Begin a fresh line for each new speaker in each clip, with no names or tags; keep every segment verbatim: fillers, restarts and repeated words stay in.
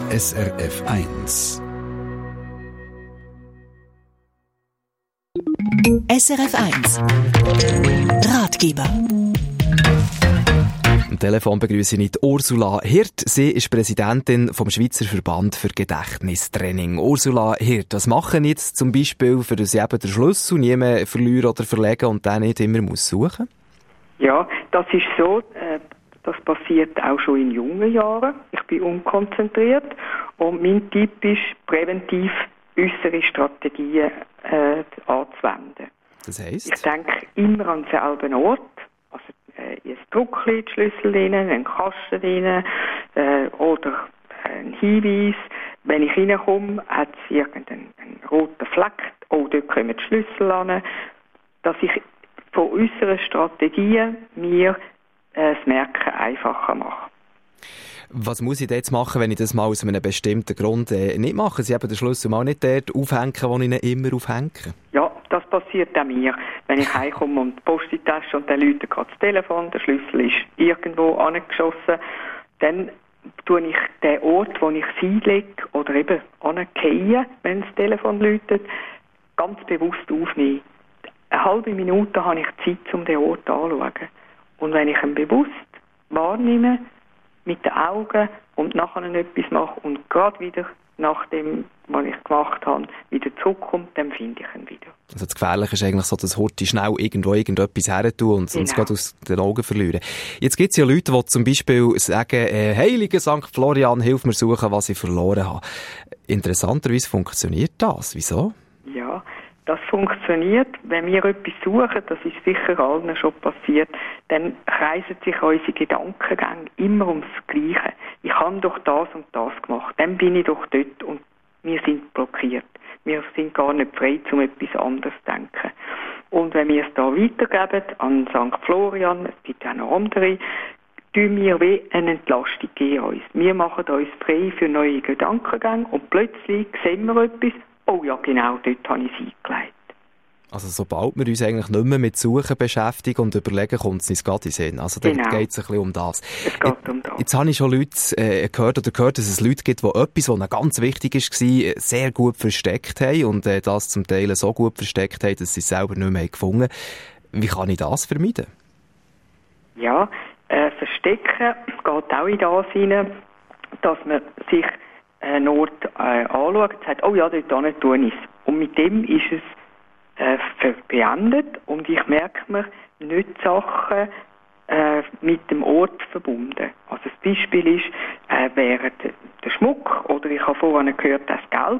S R F eins.
S R F eins Ratgeber.
Am Telefon begrüße ich Ursula Hirt. Sie ist Präsidentin vom Schweizer Verband für Gedächtnistraining. Ursula Hirt, was machen jetzt zum Beispiel, für das ich eben den Schlüssel nie mehr verlieren oder verlegen und den nicht immer muss suchen?
Ja, das ist so. Äh, das passiert auch schon in jungen Jahren. Ich bin unkonzentriert und mein Tipp ist, präventiv äußere Strategien äh, anzuwenden.
Das heisst?
Ich denke immer an denselben Ort. Also äh, ein Druckli, die Schlüssel drin, einen Kasten drin äh, oder ein Hinweis. Wenn ich reinkomme, hat es irgendeinen roten Fleck. Oh, dort kommen die Schlüssel an. Dass ich von äußeren Strategien mir äh, das Merken einfacher mache.
Was muss ich jetzt machen, wenn ich das mal aus einem bestimmten Grund äh, nicht mache? Sie haben den Schlüssel mal nicht dort aufhängen, wo ich ihn immer aufhänge?
Ja, das passiert auch mir. Wenn ich heimkomme und die Post in die Tasche und dann läutet gerade das Telefon, der Schlüssel ist irgendwo angeschossen, dann tue ich den Ort, wo ich es einlege oder eben angehe, wenn das Telefon läutet, ganz bewusst aufnehmen. Eine halbe Minute habe ich Zeit, um den Ort anzuschauen. Und wenn ich ihn bewusst wahrnehme, mit den Augen und nachher etwas mache und gerade wieder nach dem, was ich gemacht habe, wieder zurückkommt, dann finde ich ihn wieder.
Also das Gefährliche ist eigentlich so, dass Horti schnell irgendwo irgendetwas hertun und sonst
Genau.
gerade aus den Augen verlieren. Jetzt gibt es ja Leute, die zum Beispiel sagen, äh, Heiliger Sankt Florian, hilf mir suchen, was ich verloren habe. Interessanterweise funktioniert das. Wieso?
Ja, das funktioniert. Wenn wir etwas suchen, das ist sicher allen schon passiert, dann kreisen sich unsere Gedankengänge immer ums Gleiche. Ich habe doch das und das gemacht, dann bin ich doch dort und wir sind blockiert. Wir sind gar nicht frei, um etwas anderes zu denken. Und wenn wir es da weitergeben an Sankt Florian, es gibt auch noch andere, tun wir wie eine Entlastung geben uns. Wir machen uns frei für neue Gedankengänge und plötzlich sehen wir etwas, oh ja, genau, dort habe ich es eingelegt.
Also sobald wir uns eigentlich nicht mehr mit Suchen beschäftigen und überlegen, kommt es uns gerade in den Sinn. Also da
Genau.
geht es ein bisschen um das.
Es geht um das.
Jetzt habe ich schon Leute äh, gehört oder gehört, dass es Leute gibt, die etwas, was ihnen ganz wichtig war, sehr gut versteckt haben und äh, das zum Teil so gut versteckt haben, dass sie es selber nicht mehr gefunden haben. Wie kann ich das vermeiden?
Ja, äh, Verstecken geht auch in das hinein, dass man sich einen Ort äh, anschaut und sagt, oh ja, dort hin tue ich es. Und mit dem ist es äh, beendet und ich merke mir nicht Sachen äh, mit dem Ort verbunden. Also das Beispiel ist, äh, wäre der, der Schmuck oder ich habe vorhin gehört, das Geld,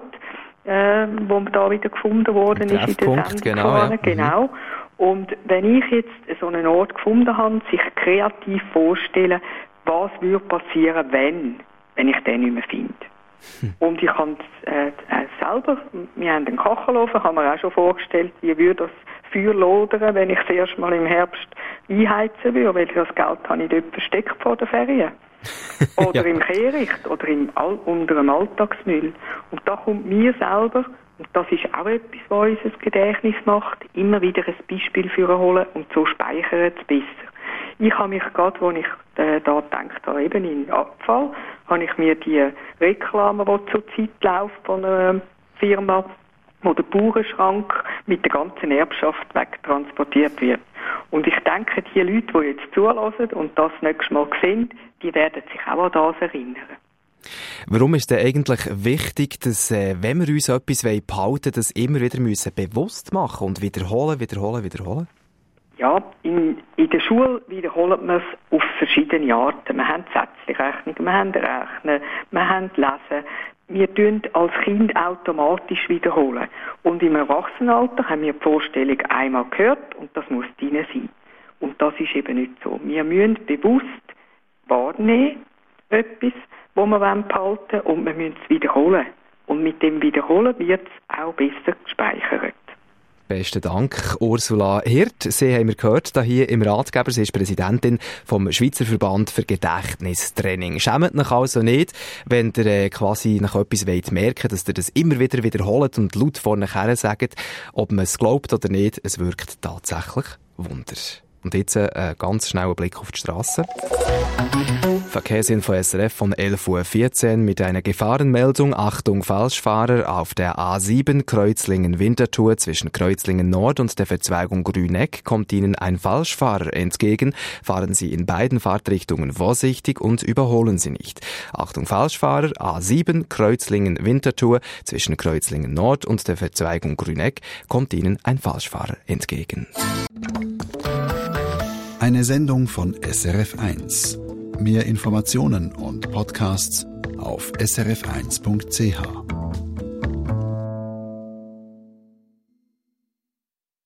äh, wo da wieder gefunden worden ist in der Sendung.
Genau, ja.
Genau. Mhm. Und wenn ich jetzt so einen Ort gefunden habe, sich kreativ vorstellen, was würde passieren, wenn, wenn ich den nicht mehr finde. Hm. Und ich habe äh, äh, selber, wir haben den Kachelofen, haben wir auch schon vorgestellt, wie würde das Feuer lodern, wenn ich es erst mal im Herbst einheizen würde, weil das Geld habe ich dort versteckt vor der Ferien. Oder ja. Im Kehricht oder im All- unter dem Alltagsmüll. Und da kommt mir selber, und das ist auch etwas, was unser Gedächtnis macht, immer wieder ein Beispiel für holen und so speichern es besser. Ich habe mich gerade, als ich äh, da gedacht habe, eben in Abfall, habe ich mir die Reklame, die zurzeit läuft von einer Firma, wo der Bauernschrank mit der ganzen Erbschaft wegtransportiert wird. Und ich denke, die Leute, die jetzt zuhören und das nächste Mal sehen, die werden sich auch an das erinnern.
Warum ist denn eigentlich wichtig, dass, äh, wenn wir uns etwas behalten wollen, das immer wieder müssen bewusst machen und wiederholen, wiederholen, wiederholen?
Ja, in, in der Schule wiederholt man es auf verschiedene Arten. Wir haben Sätzchenrechnung, wir haben Rechnen, wir haben Lesen. Wir tun als Kind automatisch wiederholen. Und im Erwachsenenalter haben wir die Vorstellung einmal gehört und das muss drin sein. Und das ist eben nicht so. Wir müssen bewusst wahrnehmen, etwas, was wir behalten wollen, und wir müssen es wiederholen. Und mit dem Wiederholen wird es auch besser gespeichert.
Besten Dank, Ursula Hirt. Sie haben wir gehört, da hier im Ratgeber. Sie ist Präsidentin vom Schweizer Verband für Gedächtnistraining. Schämt euch also nicht, wenn ihr äh, quasi nach etwas wollt merken, dass ihr das immer wieder wiederholt und laut vorne her sagt, ob man es glaubt oder nicht, es wirkt tatsächlich Wunder. Und jetzt äh, ganz schnell ein Blick auf die Strasse. Verkehrsinfo S R F von elf Uhr vierzehn mit einer Gefahrenmeldung. Achtung Falschfahrer auf der A sieben Kreuzlingen-Winterthur zwischen Kreuzlingen Nord und der Verzweigung Grüneck kommt Ihnen ein Falschfahrer entgegen. Fahren Sie in beiden Fahrtrichtungen vorsichtig und überholen Sie nicht. Achtung Falschfahrer, A sieben Kreuzlingen-Winterthur zwischen Kreuzlingen Nord und der Verzweigung Grüneck kommt Ihnen ein Falschfahrer entgegen.
Eine Sendung von S R F eins. Mehr Informationen und Podcasts auf s r f eins punkt c h.